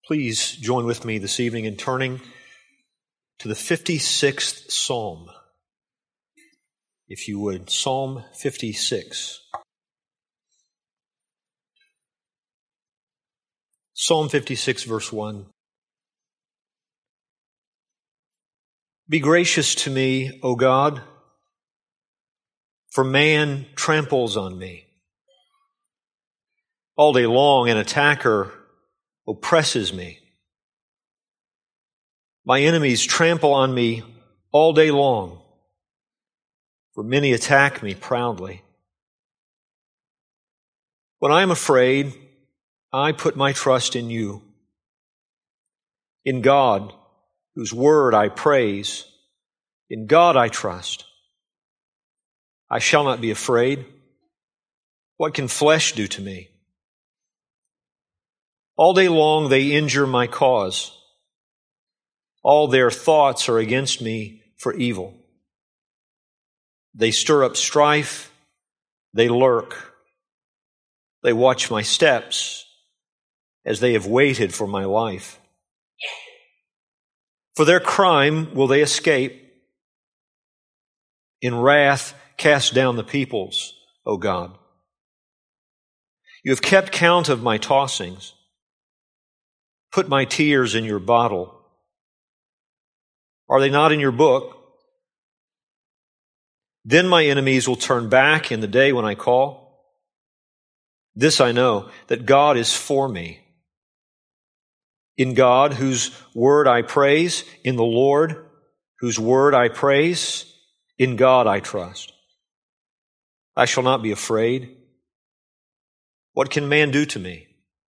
Please join with me this evening in turning to the 56th Psalm. If you would, Psalm 56. Psalm 56, verse 1. Be gracious to me, O God, for man tramples on me. All day long an attacker oppresses me. My enemies trample on me all day long, for many attack me proudly. When I am afraid, I put my trust in you. In God, whose word I praise, in God I trust. I shall not be afraid. What can flesh do to me? All day long they injure my cause. All their thoughts are against me for evil. They stir up strife. They lurk. They watch my steps as they have waited for my life. For their crime will they escape. In wrath cast down the peoples, O God. You have kept count of my tossings. Put my tears in your bottle. Are they not in your book? Then my enemies will turn back in the day when I call. This I know, that God is for me. In God, whose word I praise, in the Lord, whose word I praise, in God I trust. I shall not be afraid. What can man do to me?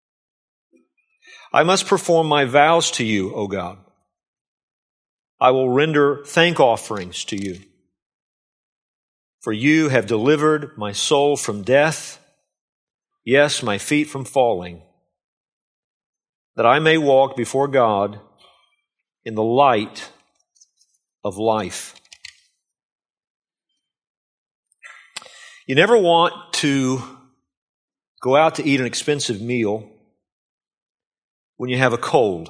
I must perform my vows to you, O God. I will render thank offerings to you. For you have delivered my soul from death, yes, my feet from falling, that I may walk before God in the light of life. You never want to go out to eat an expensive meal when you have a cold.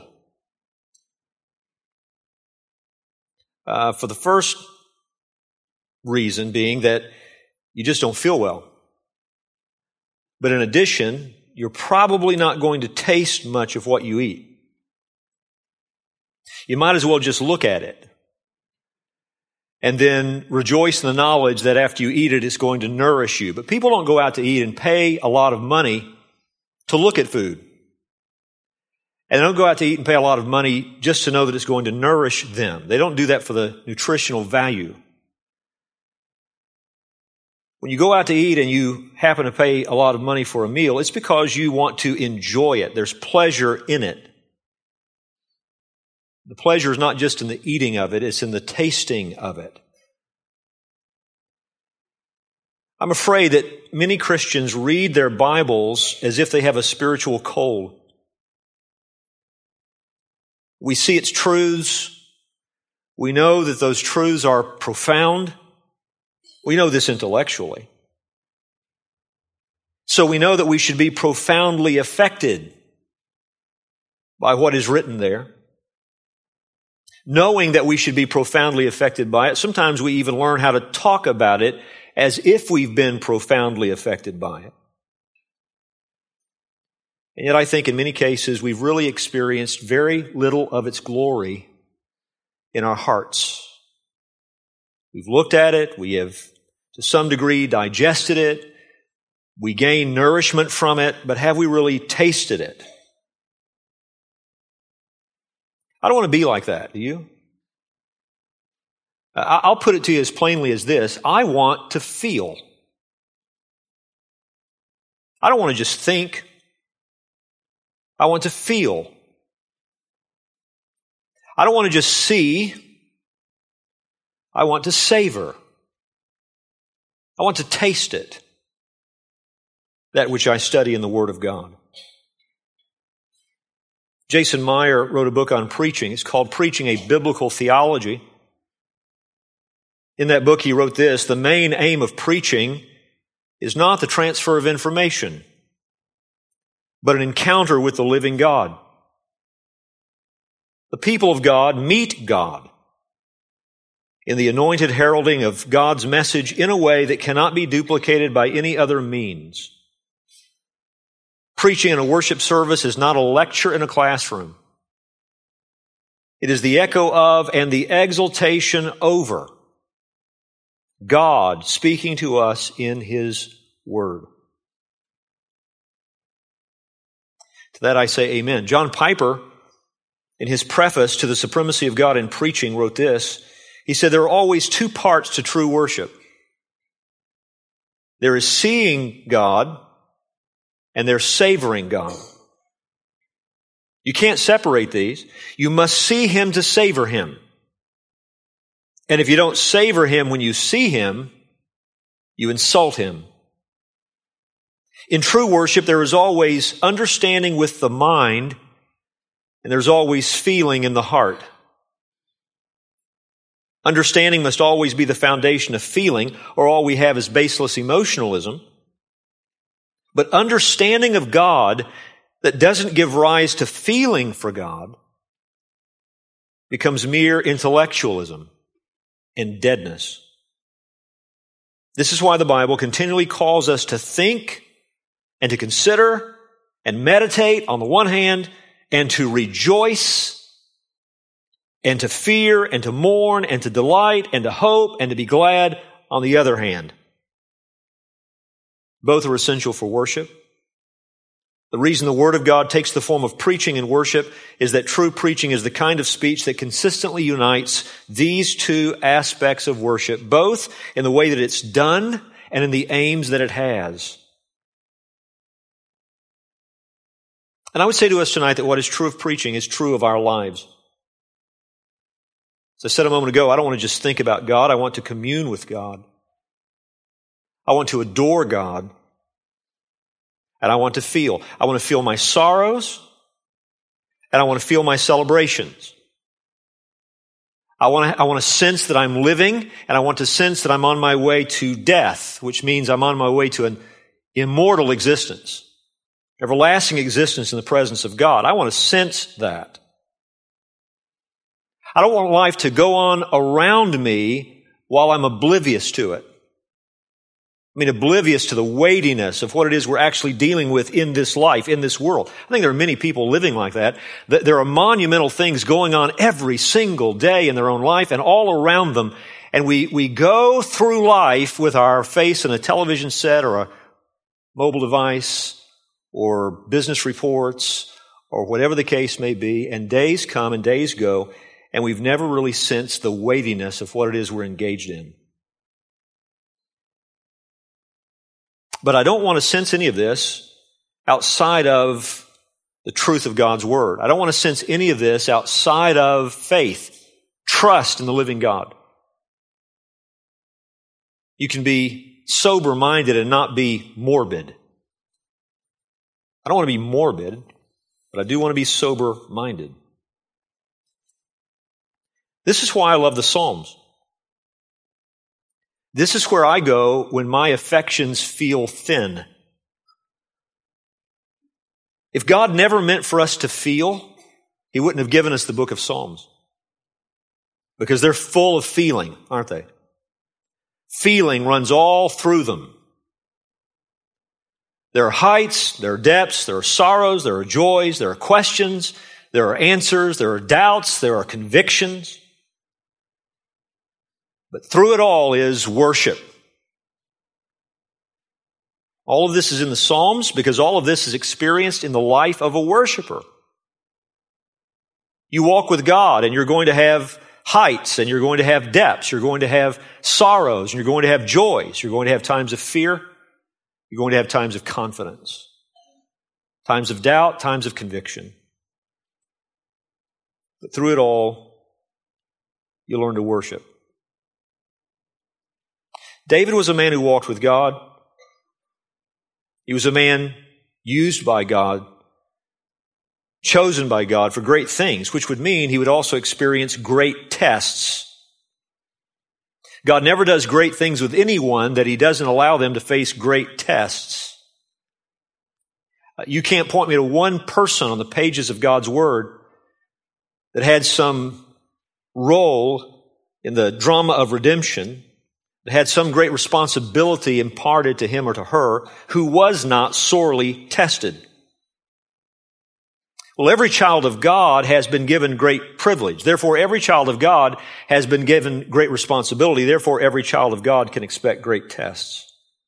For the first reason being that you just don't feel well. But in addition, you're probably not going to taste much of what you eat. You might as well just look at it and then rejoice in the knowledge that after you eat it, it's going to nourish you. But people don't go out to eat and pay a lot of money to look at food. And they don't go out to eat and pay a lot of money just to know that it's going to nourish them. They don't do that for the nutritional value. When you go out to eat and you happen to pay a lot of money for a meal, it's because you want to enjoy it. There's pleasure in it. The pleasure is not just in the eating of it, it's in the tasting of it. I'm afraid that many Christians read their Bibles as if they have a spiritual cold. We see its truths. We know that those truths are profound. We know this intellectually. So we know that we should be profoundly affected by what is written there. Knowing that we should be profoundly affected by it, sometimes we even learn how to talk about it as if we've been profoundly affected by it. And yet I think in many cases we've really experienced very little of its glory in our hearts. We've looked at it, we have to some degree digested it, we gain nourishment from it, but have we really tasted it? I don't want to be like that, do you? I'll put it to you as plainly as this. I want to feel. I don't want to just think. I want to feel. I don't want to just see. I want to savor. I want to taste it. That which I study in the Word of God. Jason Meyer wrote a book on preaching. It's called Preaching a Biblical Theology. In that book, he wrote this: the main aim of preaching is not the transfer of information, but an encounter with the living God. The people of God meet God in the anointed heralding of God's message in a way that cannot be duplicated by any other means. Preaching in a worship service is not a lecture in a classroom. It is the echo of and the exaltation over God speaking to us in His Word. To that I say amen. John Piper, in his preface to The Supremacy of God in Preaching, wrote this. He said, there are always two parts to true worship. There is seeing God and there's savoring God. You can't separate these. You must see Him to savor Him. And if you don't savor Him when you see Him, you insult Him. In true worship, there is always understanding with the mind, and there's always feeling in the heart. Understanding must always be the foundation of feeling, or all we have is baseless emotionalism. But understanding of God that doesn't give rise to feeling for God becomes mere intellectualism and deadness. This is why the Bible continually calls us to think and to consider and meditate on the one hand, and to rejoice and to fear and to mourn and to delight and to hope and to be glad on the other hand. Both are essential for worship. The reason the Word of God takes the form of preaching in worship is that true preaching is the kind of speech that consistently unites these two aspects of worship, both in the way that it's done and in the aims that it has. And I would say to us tonight that what is true of preaching is true of our lives. As I said a moment ago, I don't want to just think about God. I want to commune with God. I want to adore God. And I want to feel. I want to feel my sorrows, and I want to feel my celebrations. I want to sense that I'm living, and I want to sense that I'm on my way to death, which means I'm on my way to an immortal existence, everlasting existence in the presence of God. I want to sense that. I don't want life to go on around me while I'm oblivious to it. I mean, oblivious to the weightiness of what it is we're actually dealing with in this life, in this world. I think there are many people living like that. There are monumental things going on every single day in their own life and all around them. And we go through life with our face in a television set or a mobile device or business reports or whatever the case may be. And days come and days go, and we've never really sensed the weightiness of what it is we're engaged in. But I don't want to sense any of this outside of the truth of God's Word. I don't want to sense any of this outside of faith, trust in the living God. You can be sober-minded and not be morbid. I don't want to be morbid, but I do want to be sober-minded. This is why I love the Psalms. This is where I go when my affections feel thin. If God never meant for us to feel, He wouldn't have given us the book of Psalms. Because they're full of feeling, aren't they? Feeling runs all through them. There are heights, there are depths, there are sorrows, there are joys, there are questions, there are answers, there are doubts, there are convictions. But through it all is worship. All of this is in the Psalms because all of this is experienced in the life of a worshiper. You walk with God and you're going to have heights and you're going to have depths. You're going to have sorrows and you're going to have joys. You're going to have times of fear. You're going to have times of confidence. Times of doubt, times of conviction. But through it all, you learn to worship. David was a man who walked with God. He was a man used by God, chosen by God for great things, which would mean he would also experience great tests. God never does great things with anyone that He doesn't allow them to face great tests. You can't point me to one person on the pages of God's Word that had some role in the drama of redemption, that had some great responsibility imparted to him or to her, who was not sorely tested. Well, every child of God has been given great privilege. Therefore, every child of God has been given great responsibility. Therefore, every child of God can expect great tests.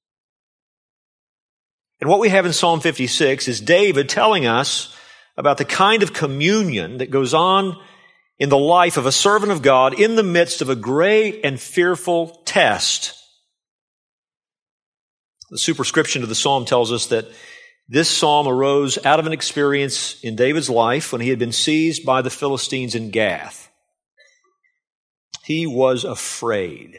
And what we have in Psalm 56 is David telling us about the kind of communion that goes on in the life of a servant of God in the midst of a great and fearful test. The superscription to the psalm tells us that this psalm arose out of an experience in David's life when he had been seized by the Philistines in Gath. He was afraid.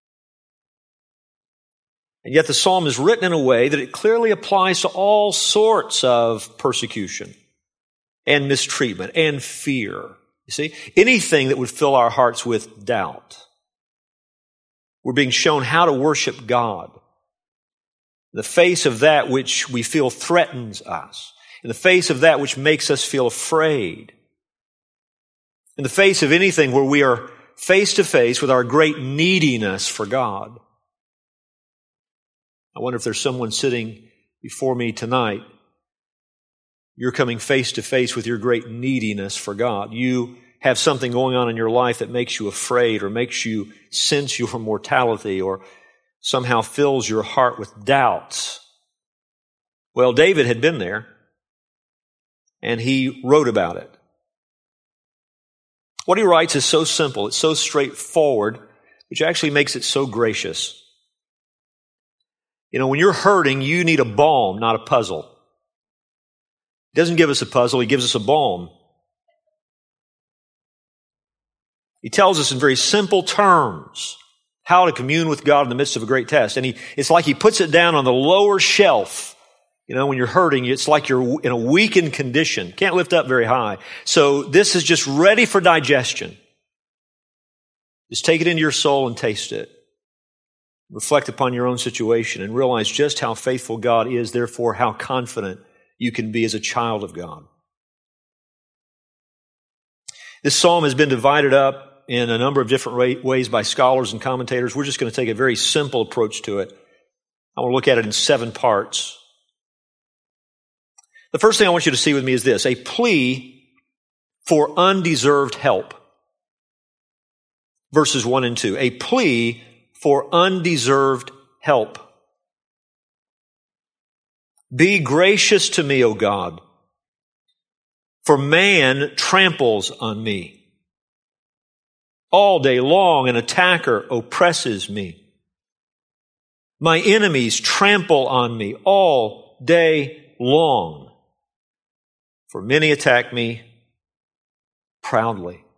And yet the psalm is written in a way that it clearly applies to all sorts of persecution and mistreatment and fear. You see, anything that would fill our hearts with doubt. We're being shown how to worship God in the face of that which we feel threatens us, in the face of that which makes us feel afraid, in the face of anything where we are face to face with our great neediness for God. I wonder if there's someone sitting before me tonight. You're coming face to face with your great neediness for God. You have something going on in your life that makes you afraid or makes you sense your mortality or somehow fills your heart with doubts. Well, David had been there, and he wrote about it. What he writes is so simple, it's so straightforward, which actually makes it so gracious. You know, when you're hurting, you need a balm, not a puzzle. He doesn't give us a puzzle, he gives us a balm. He tells us in very simple terms how to commune with God in the midst of a great test. And it's like he puts it down on the lower shelf. You know, when you're hurting, it's like you're in a weakened condition. Can't lift up very high. So this is just ready for digestion. Just take it into your soul and taste it. Reflect upon your own situation and realize just how faithful God is, therefore how confident you can be as a child of God. This psalm has been divided up in a number of different ways by scholars and commentators. We're just going to take a very simple approach to it. I want to look at it in 7 parts. The first thing I want you to see with me is this: a plea for undeserved help. Verses 1 and 2. A plea for undeserved help. Be gracious to me, O God, for man tramples on me. All day long an attacker oppresses me. My enemies trample on me all day long. For many attack me proudly.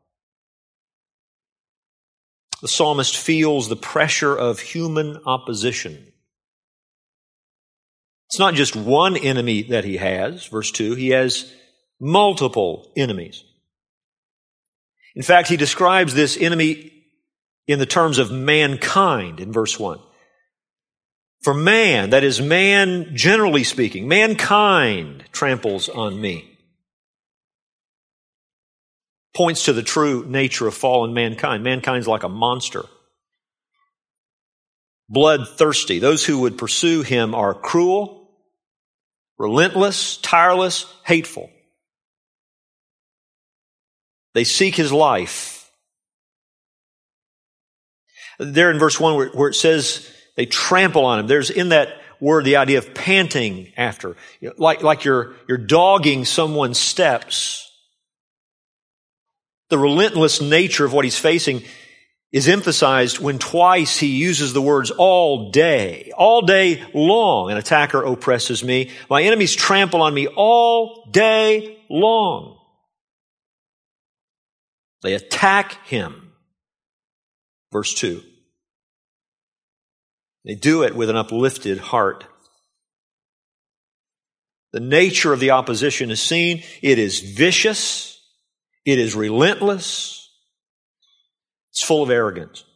The psalmist feels the pressure of human opposition. It's not just one enemy that he has, verse 2, he has multiple enemies. In fact, he describes this enemy in the terms of mankind in verse 1. For man, that is man generally speaking, mankind tramples on me. Points to the true nature of fallen mankind. Mankind's like a monster. Bloodthirsty. Those who would pursue him are cruel, relentless, tireless, hateful. They seek his life. There in verse 1 where it says they trample on him, there's in that word the idea of panting after. Like you're dogging someone's steps. The relentless nature of what he's facing is emphasized when twice he uses the words all day long. An attacker oppresses me. My enemies trample on me all day long. They attack him. Verse 2. They do it with an uplifted heart. The nature of the opposition is seen. It is vicious. It is relentless. It's full of arrogance.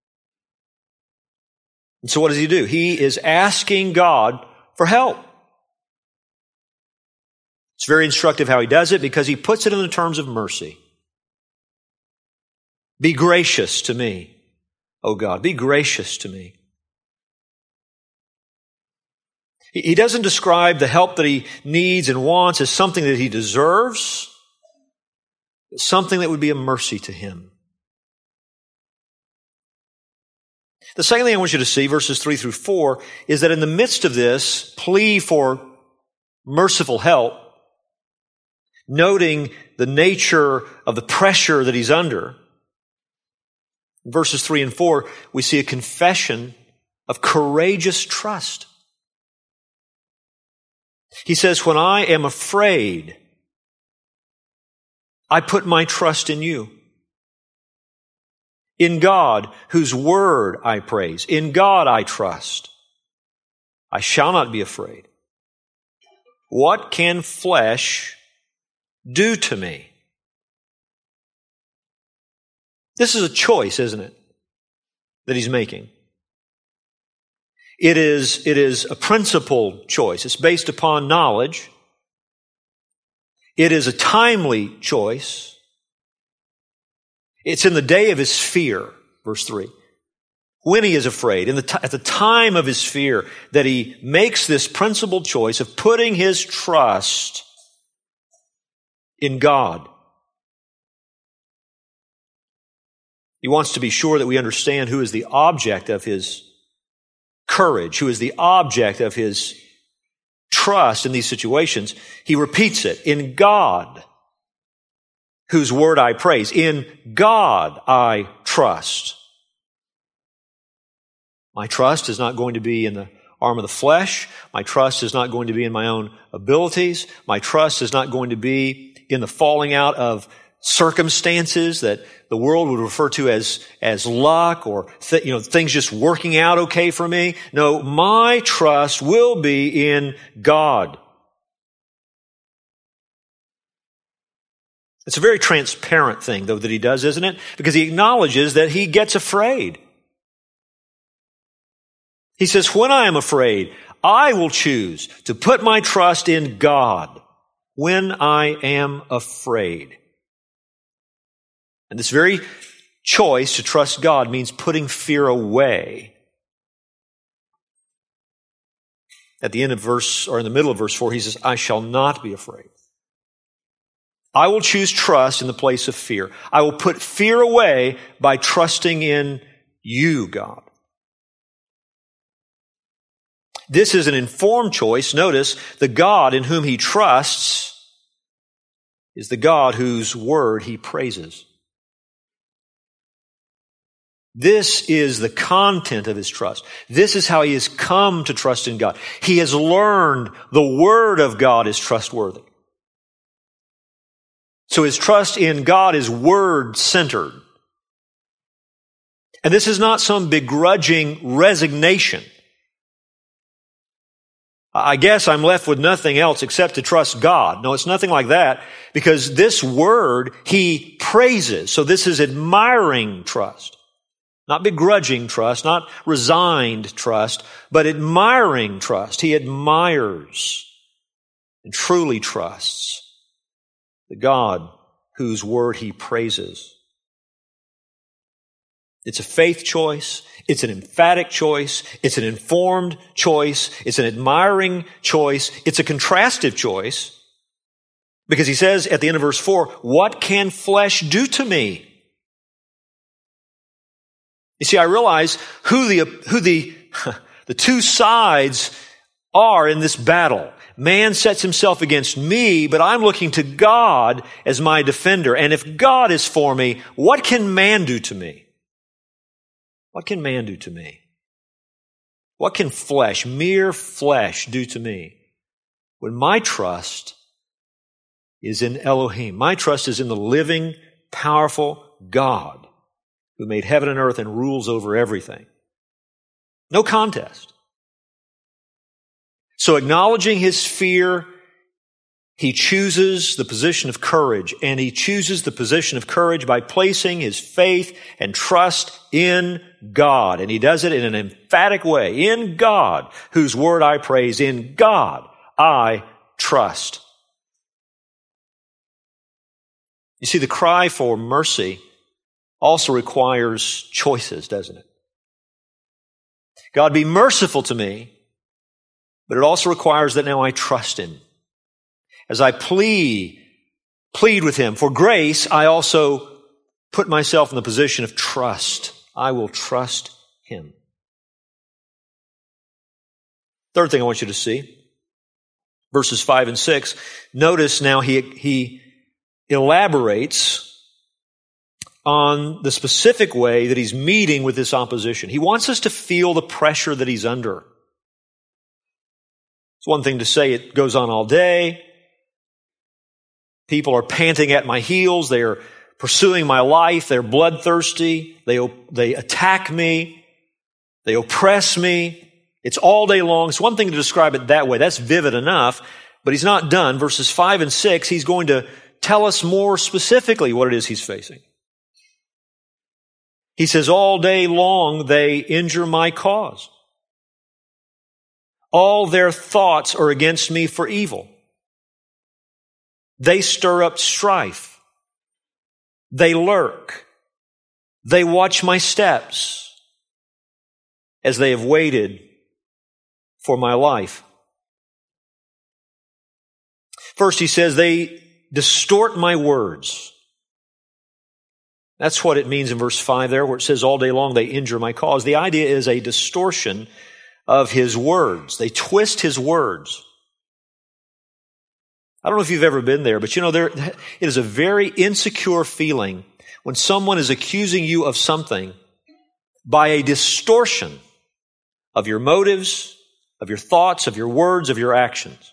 And so what does he do? He is asking God for help. It's very instructive how he does it because he puts it in the terms of mercy. Be gracious to me, O God. Be gracious to me. He doesn't describe the help that he needs and wants as something that he deserves, but something that would be a mercy to him. The second thing I want you to see, verses 3 through 4, is that in the midst of this plea for merciful help, noting the nature of the pressure that he's under, in verses 3 and 4, we see a confession of courageous trust. He says, when I am afraid, I put my trust in you. In God, whose word I praise. In God I trust. I shall not be afraid. What can flesh do to me? This is a choice, isn't it, that he's making? It is a principled choice. It's based upon knowledge. It is a timely choice. It's in the day of his fear, verse 3. When he is afraid, at the time of his fear, that he makes this principled choice of putting his trust in God. He wants to be sure that we understand who is the object of his courage, who is the object of his trust in these situations. He repeats it, in God, whose word I praise. In God I trust. My trust is not going to be in the arm of the flesh. My trust is not going to be in my own abilities. My trust is not going to be in the falling out of circumstances that the world would refer to as luck or things just working out okay for me. No, my trust will be in God. It's a very transparent thing, though, that he does, isn't it? Because he acknowledges that he gets afraid. He says, when I am afraid, I will choose to put my trust in God when I am afraid. And this very choice to trust God means putting fear away. At the end of in the middle of verse 4, he says, I shall not be afraid. I will choose trust in the place of fear. I will put fear away by trusting in you, God. This is an informed choice. Notice, the God in whom he trusts is the God whose word he praises. This is the content of his trust. This is how he has come to trust in God. He has learned the word of God is trustworthy. So his trust in God is word-centered. And this is not some begrudging resignation. I guess I'm left with nothing else except to trust God. No, it's nothing like that, because this word he praises. So this is admiring trust. Not begrudging trust, not resigned trust, but admiring trust. He admires and truly trusts the God whose word he praises. It's a faith choice. It's an emphatic choice. It's an informed choice. It's an admiring choice. It's a contrastive choice. Because he says at the end of verse 4, what can flesh do to me? You see, I realize who the two sides are in this battle. Man sets himself against me, but I'm looking to God as my defender. And if God is for me, what can man do to me? What can man do to me? What can flesh, mere flesh, do to me? When my trust is in Elohim. My trust is in the living, powerful God who made heaven and earth and rules over everything. No contest. So acknowledging his fear, he chooses the position of courage, and he chooses the position of courage by placing his faith and trust in God. And he does it in an emphatic way. In God, whose word I praise. In God, I trust. You see, the cry for mercy also requires choices, doesn't it? God, be merciful to me, but it also requires that now I trust Him. As I plead with Him for grace, I also put myself in the position of trust. I will trust Him. Third thing I want you to see, verses 5 and 6, notice now he elaborates on the specific way that he's meeting with this opposition. He wants us to feel the pressure that he's under. It's one thing to say it goes on all day. People are panting at my heels. They are pursuing my life. They're bloodthirsty. They attack me. They oppress me. It's all day long. It's one thing to describe it that way. That's vivid enough. But he's not done. Verses 5 and 6, he's going to tell us more specifically what it is he's facing. He says, all day long they injure my cause. All their thoughts are against me for evil. They stir up strife. They lurk. They watch my steps as they have waited for my life. First, he says, they distort my words. That's what it means in verse 5 there, where it says, all day long they injure my cause. The idea is a distortion of his words. They twist his words. I don't know if you've ever been there, but it is a very insecure feeling when someone is accusing you of something by a distortion of your motives, of your thoughts, of your words, of your actions.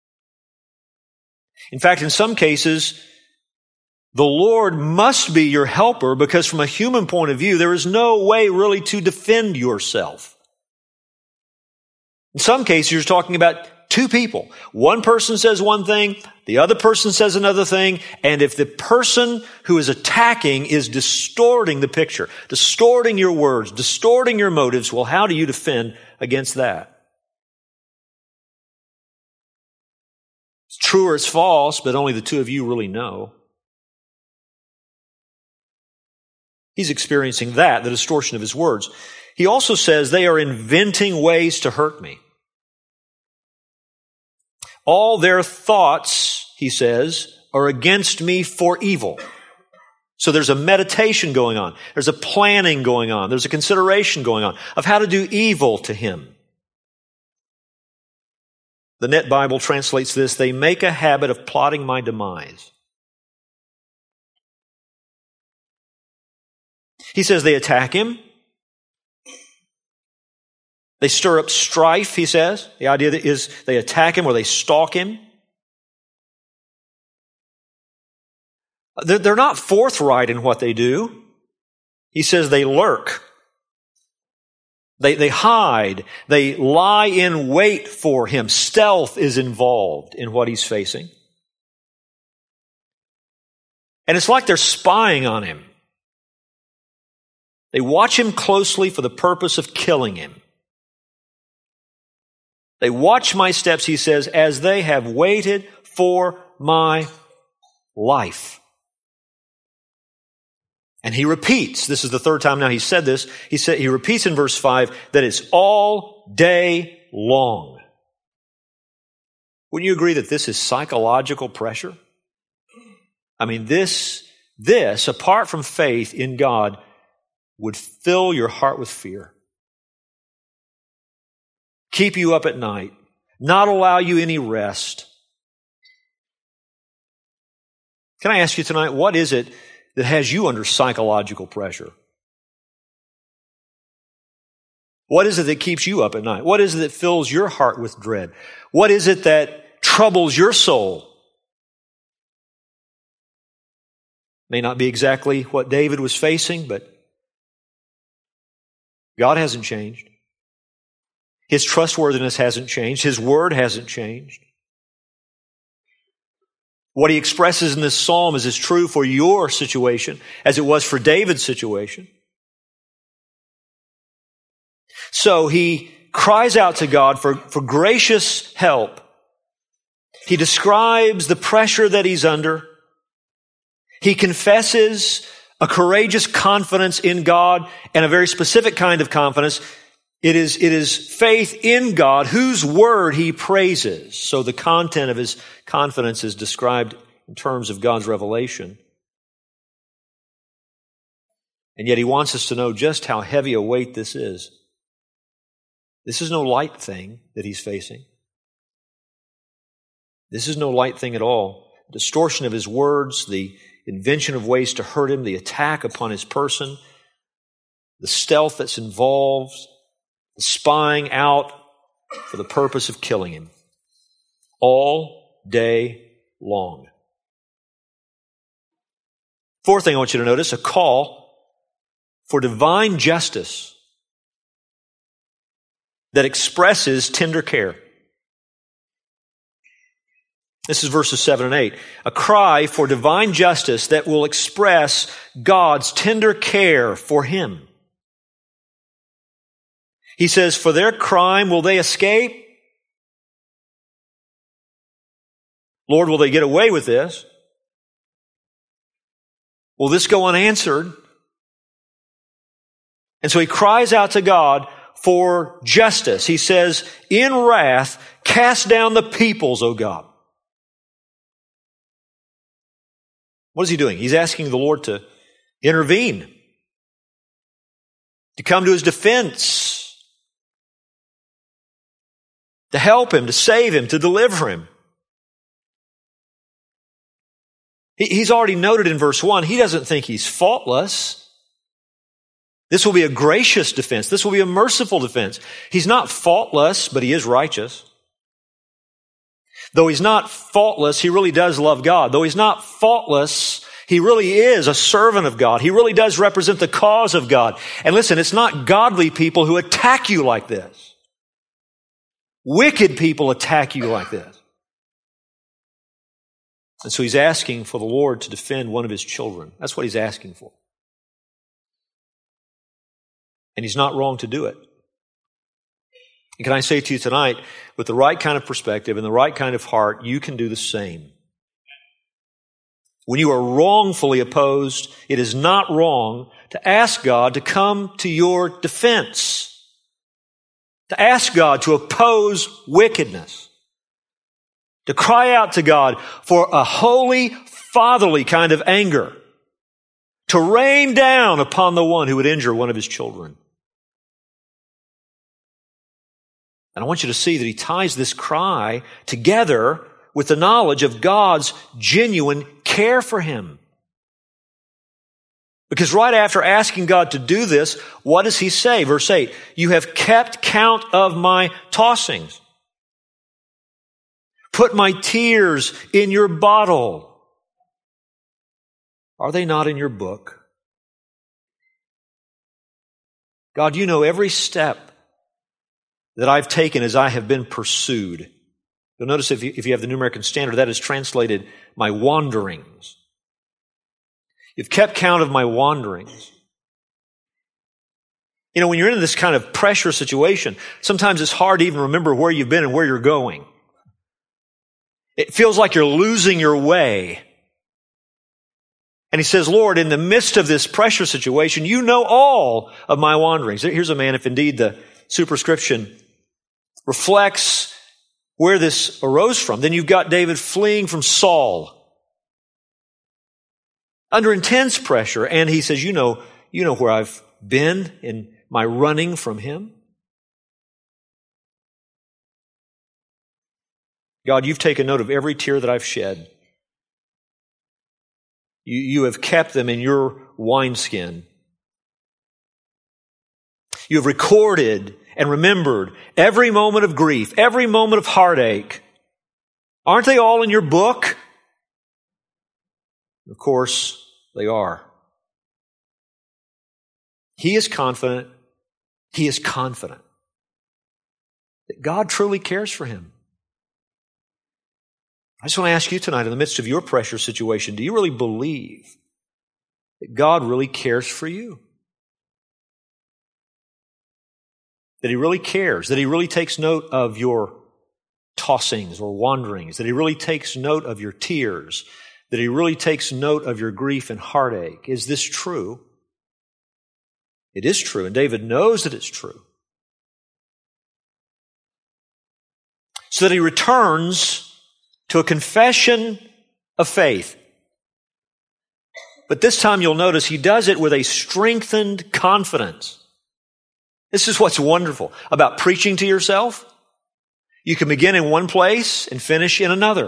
In fact, in some cases, the Lord must be your helper because from a human point of view, there is no way really to defend yourself. In some cases, you're talking about two people. One person says one thing, the other person says another thing, and if the person who is attacking is distorting the picture, distorting your words, distorting your motives, well, how do you defend against that? It's true or it's false, but only the two of you really know. He's experiencing that, the distortion of his words. He also says they are inventing ways to hurt me. All their thoughts, he says, are against me for evil. So there's a meditation going on. There's a planning going on. There's a consideration going on of how to do evil to him. The Net Bible translates this, they make a habit of plotting my demise. He says they attack him. They stir up strife, he says. The idea is they attack him or they stalk him. They're not forthright in what they do. He says they lurk. They hide. They lie in wait for him. Stealth is involved in what he's facing. And it's like they're spying on him. They watch him closely for the purpose of killing him. They watch my steps, he says, as they have waited for my life. And he repeats, this is the third time now he said this, he repeats in verse 5 that it's all day long. Wouldn't you agree that this is psychological pressure? I mean, this, apart from faith in God, would fill your heart with fear. Keep you up at night. Not allow you any rest. Can I ask you tonight, what is it that has you under psychological pressure? What is it that keeps you up at night? What is it that fills your heart with dread? What is it that troubles your soul? May not be exactly what David was facing, but God hasn't changed. His trustworthiness hasn't changed. His word hasn't changed. What he expresses in this psalm is as true for your situation as it was for David's situation. So he cries out to God for gracious help. He describes the pressure that he's under. He confesses a courageous confidence in God, and a very specific kind of confidence. It is faith in God, whose word he praises. So the content of his confidence is described in terms of God's revelation. And yet he wants us to know just how heavy a weight this is. This is no light thing that he's facing. This is no light thing at all. The distortion of his words, the invention of ways to hurt him, the attack upon his person, the stealth that's involved, the spying out for the purpose of killing him, all day long. Fourth thing I want you to notice, a call for divine justice that expresses tender care. This is verses 7 and 8. A cry for divine justice that will express God's tender care for him. He says, for their crime will they escape? Lord, will they get away with this? Will this go unanswered? And so he cries out to God for justice. He says, in wrath, cast down the peoples, O God. What is he doing? He's asking the Lord to intervene, to come to his defense, to help him, to save him, to deliver him. He's already noted in verse 1, he doesn't think he's faultless. This will be a gracious defense. This will be a merciful defense. He's not faultless, but he is righteous. Though he's not faultless, he really does love God. Though he's not faultless, he really is a servant of God. He really does represent the cause of God. And listen, it's not godly people who attack you like this. Wicked people attack you like this. And so he's asking for the Lord to defend one of his children. That's what he's asking for. And he's not wrong to do it. And can I say to you tonight, with the right kind of perspective and the right kind of heart, you can do the same. When you are wrongfully opposed, it is not wrong to ask God to come to your defense, to ask God to oppose wickedness, to cry out to God for a holy, fatherly kind of anger, to rain down upon the one who would injure one of his children. And I want you to see that he ties this cry together with the knowledge of God's genuine care for him. Because right after asking God to do this, what does he say? Verse 8, you have kept count of my tossings. Put my tears in your bottle. Are they not in your book? God, you know every step that I've taken as I have been pursued. You'll notice if you have the New American Standard, that is translated, my wanderings. You've kept count of my wanderings. You know, when you're in this kind of pressure situation, sometimes it's hard to even remember where you've been and where you're going. It feels like you're losing your way. And he says, Lord, in the midst of this pressure situation, you know all of my wanderings. Here's a man, if indeed the superscription reflects where this arose from. Then you've got David fleeing from Saul under intense pressure. And he says, you know where I've been in my running from him. God, you've taken note of every tear that I've shed. You have kept them in your wineskin. You have recorded and remembered every moment of grief, every moment of heartache. Aren't they all in your book? Of course, they are. He is confident that God truly cares for him. I just want to ask you tonight, in the midst of your pressure situation, do you really believe that God really cares for you? That he really cares, that he really takes note of your tossings or wanderings, that he really takes note of your tears, that He really takes note of your grief and heartache. Is this true? It is true, and David knows that it's true. So that he returns to a confession of faith. But this time you'll notice he does it with a strengthened confidence. This is what's wonderful about preaching to yourself. You can begin in one place and finish in another.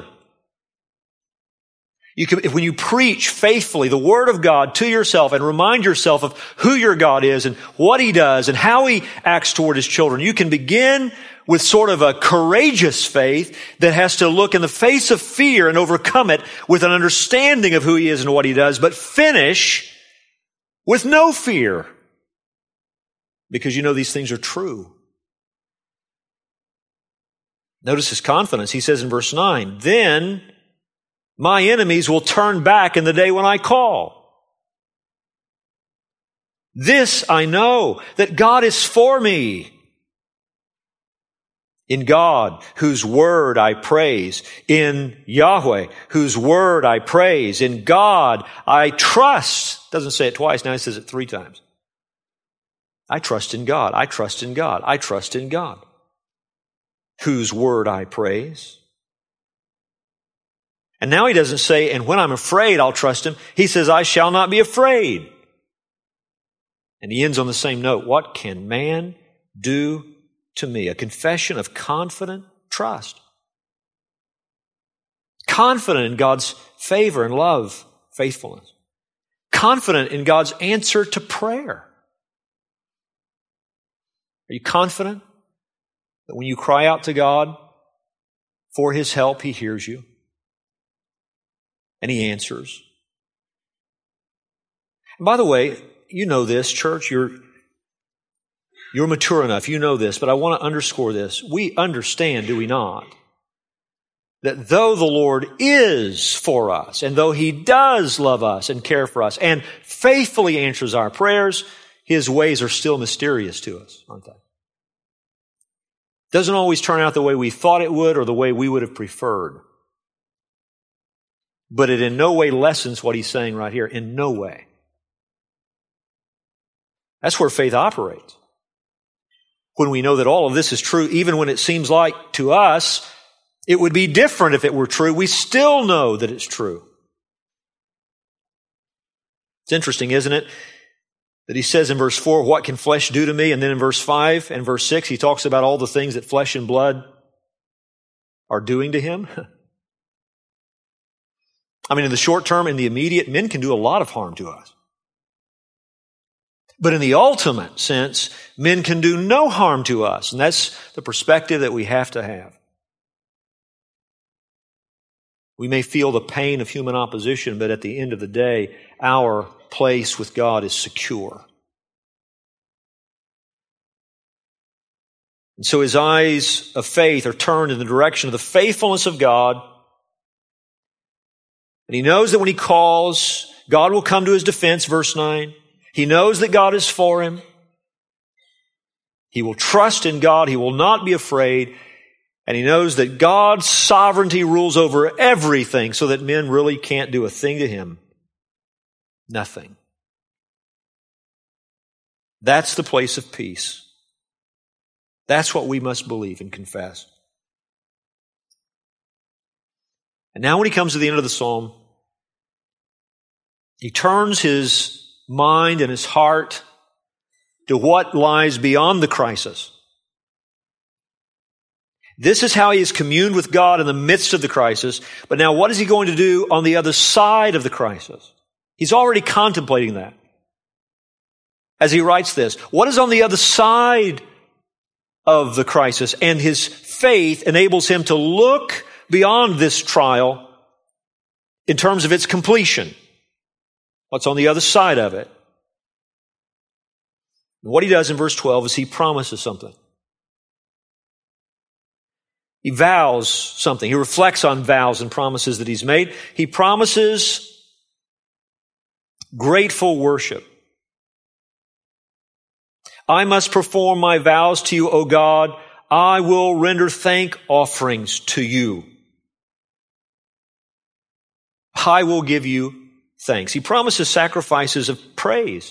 When you preach faithfully the Word of God to yourself and remind yourself of who your God is and what He does and how He acts toward His children, you can begin with sort of a courageous faith that has to look in the face of fear and overcome it with an understanding of who He is and what He does, but finish with no fear because you know these things are true. Notice his confidence. He says in verse 9, "Then my enemies will turn back in the day when I call. This I know, that God is for me. In God, whose word I praise. In Yahweh, whose word I praise. In God I trust." Doesn't say it twice, now he says it 3 times. I trust in God. I trust in God. I trust in God. Whose word I praise. And now he doesn't say, "And when I'm afraid, I'll trust Him." He says, "I shall not be afraid." And he ends on the same note. What can man do to me? A confession of confident trust. Confident in God's favor and love, faithfulness. Confident in God's answer to prayer. Are you confident that when you cry out to God for His help, He hears you and He answers? And by the way, you know this, church, you're mature enough, you know this, but I want to underscore this. We understand, do we not, that though the Lord is for us, and though He does love us and care for us, and faithfully answers our prayers, His ways are still mysterious to us, aren't they? Doesn't always turn out the way we thought it would or the way we would have preferred. But it in no way lessens what he's saying right here. In no way. That's where faith operates. When we know that all of this is true, even when it seems like to us it would be different if it were true, we still know that it's true. It's interesting, isn't it, that he says in verse 4, "What can flesh do to me?" And then in verse 5 and verse 6, he talks about all the things that flesh and blood are doing to him. I mean, in the short term, in the immediate, men can do a lot of harm to us. But in the ultimate sense, men can do no harm to us. And that's the perspective that we have to have. We may feel the pain of human opposition, but at the end of the day, our place with God is secure. And so his eyes of faith are turned in the direction of the faithfulness of God. And he knows that when he calls, God will come to his defense, verse 9. He knows that God is for him. He will trust in God. He will not be afraid. And he knows that God's sovereignty rules over everything so that men really can't do a thing to him. Nothing. That's the place of peace. That's what we must believe and confess. And now when he comes to the end of the psalm, he turns his mind and his heart to what lies beyond the crisis. This is how he has communed with God in the midst of the crisis. But now what is he going to do on the other side of the crisis? He's already contemplating that. As he writes this, what is on the other side of the crisis? And his faith enables him to look beyond this trial in terms of its completion. What's on the other side of it? And what he does in verse 12 is he promises something. He vows something. He reflects on vows and promises that he's made. He promises grateful worship. I must perform my vows to you, O God. I will render thank offerings to you. I will give you thanks. He promises sacrifices of praise,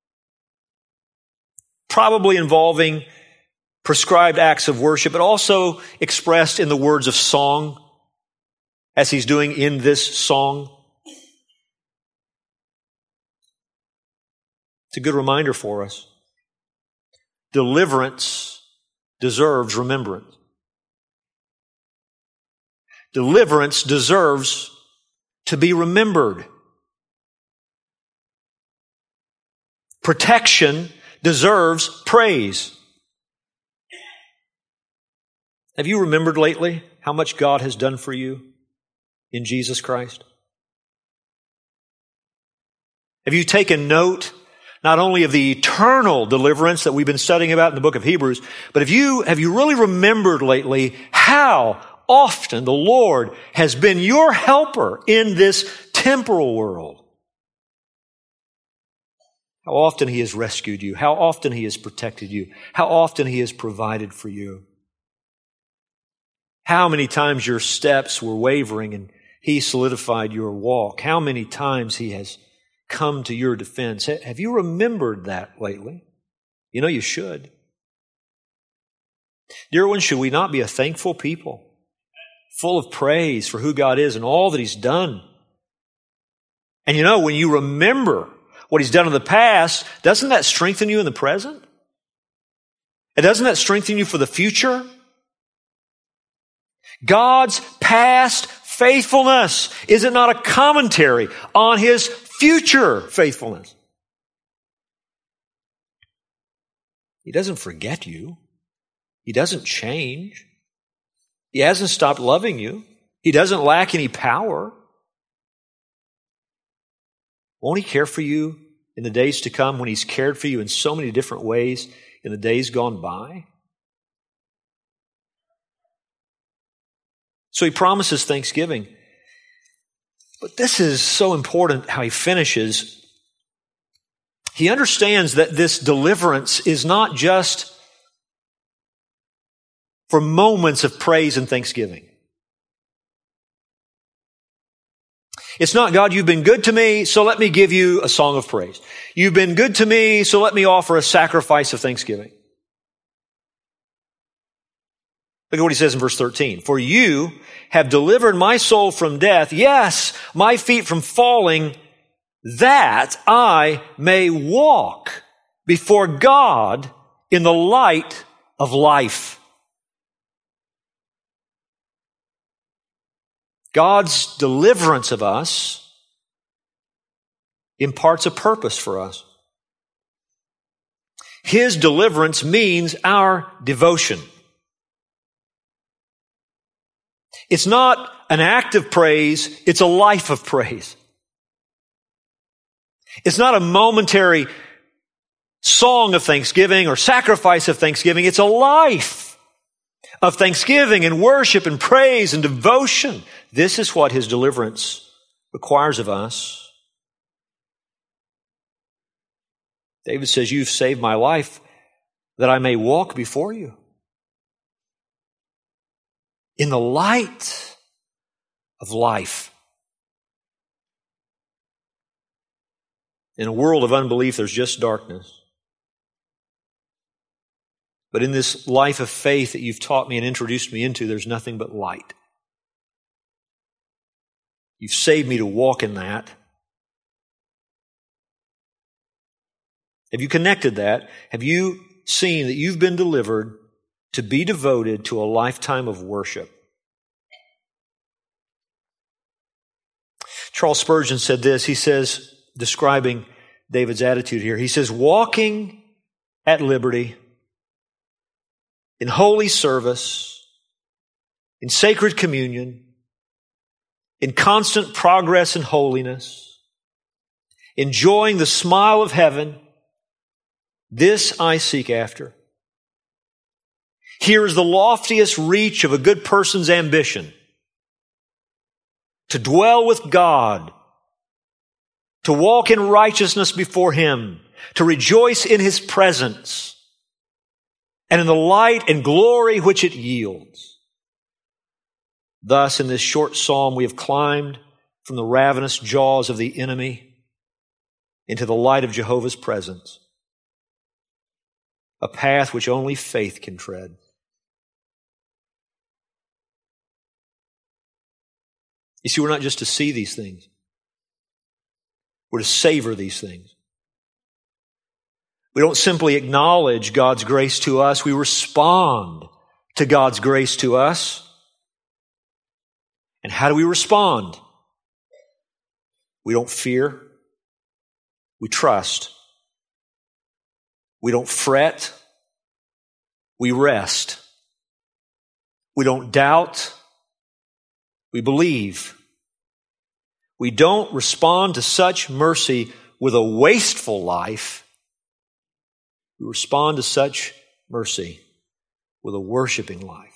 probably involving prescribed acts of worship, but also expressed in the words of song, as he's doing in this song. It's a good reminder for us. Deliverance deserves remembrance. Deliverance deserves to be remembered. Protection deserves praise. Have you remembered lately how much God has done for you in Jesus Christ? Have you taken note not only of the eternal deliverance that we've been studying about in the book of Hebrews, but have you really remembered lately how often the Lord has been your helper in this temporal world? How often He has rescued you, how often He has protected you, how often He has provided for you. How many times your steps were wavering and He solidified your walk. How many times He has come to your defense. Have you remembered that lately? You know you should. Dear ones, should we not be a thankful people, full of praise for who God is and all that He's done? And you know, when you remember what He's done in the past, doesn't that strengthen you in the present? And doesn't that strengthen you for the future? God's past faithfulness, is it not a commentary on His future faithfulness? He doesn't forget you. He doesn't change. He hasn't stopped loving you. He doesn't lack any power. Won't He care for you in the days to come when He's cared for you in so many different ways in the days gone by? So He promises thanksgiving. But this is so important how He finishes. He understands that this deliverance is not just for moments of praise and thanksgiving. It's not, God, you've been good to me, so let me give you a song of praise. You've been good to me, so let me offer a sacrifice of thanksgiving. Look at what He says in verse 13. For you have delivered my soul from death, yes, my feet from falling, that I may walk before God in the light of life. God's deliverance of us imparts a purpose for us. His deliverance means our devotion. It's not an act of praise, it's a life of praise. It's not a momentary song of thanksgiving or sacrifice of thanksgiving. It's a life of thanksgiving and worship and praise and devotion. This is what His deliverance requires of us. David says, you've saved my life that I may walk before you in the light of life. In a world of unbelief, there's just darkness. But in this life of faith that you've taught me and introduced me into, there's nothing but light. You've saved me to walk in that. Have you connected that? Have you seen that you've been delivered to be devoted to a lifetime of worship? Charles Spurgeon said this. He says, describing David's attitude here, he says, walking at liberty, in holy service, in sacred communion, in constant progress in holiness, enjoying the smile of heaven, this I seek after. Here is the loftiest reach of a good person's ambition: to dwell with God, to walk in righteousness before Him, to rejoice in His presence, and in the light and glory which it yields. Thus, in this short psalm, we have climbed from the ravenous jaws of the enemy into the light of Jehovah's presence. A path which only faith can tread. You see, we're not just to see these things. We're to savor these things. We don't simply acknowledge God's grace to us. We respond to God's grace to us. And how do we respond? We don't fear. We trust. We don't fret. We rest. We don't doubt. We believe. We don't respond to such mercy with a wasteful life. We respond to such mercy with a worshiping life.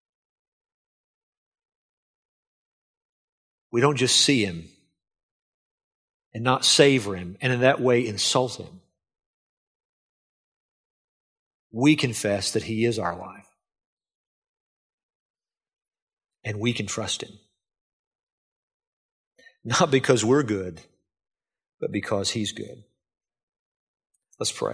We don't just see Him and not savor Him and in that way insult Him. We confess that He is our life. And we can trust Him. Not because we're good, but because He's good. Let's pray.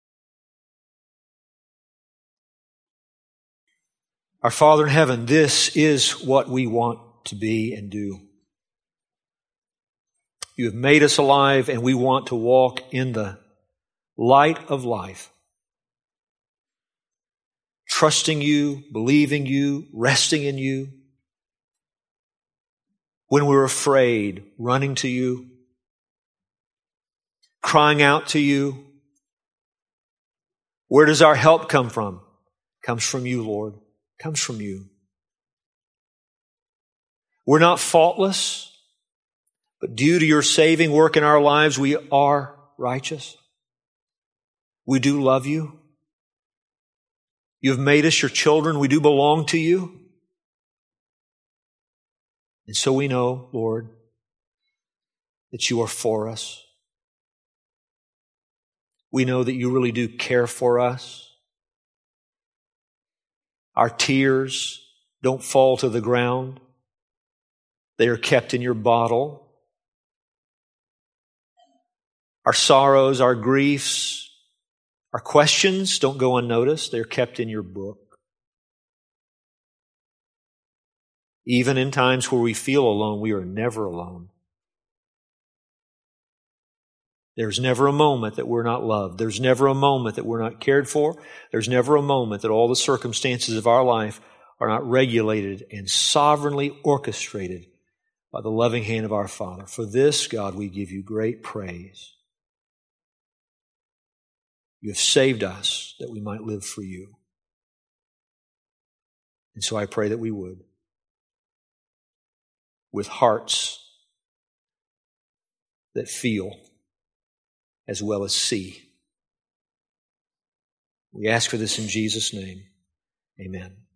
Our Father in heaven, this is what we want to be and do. You have made us alive, and we want to walk in the light of life. Trusting You, believing You, resting in You. When we're afraid, running to You, crying out to You. Where does our help come from? It comes from You, Lord. It comes from You. We're not faultless, but due to Your saving work in our lives, we are righteous. We do love You. You've made us Your children. We do belong to You. And so we know, Lord, that You are for us. We know that You really do care for us. Our tears don't fall to the ground. They are kept in Your bottle. Our sorrows, our griefs, our questions don't go unnoticed. They're kept in Your book. Even in times where we feel alone, we are never alone. There's never a moment that we're not loved. There's never a moment that we're not cared for. There's never a moment that all the circumstances of our life are not regulated and sovereignly orchestrated by the loving hand of our Father. For this, God, we give You great praise. You have saved us that we might live for You. And so I pray that we would, with hearts that feel as well as see. We ask for this in Jesus' name. Amen.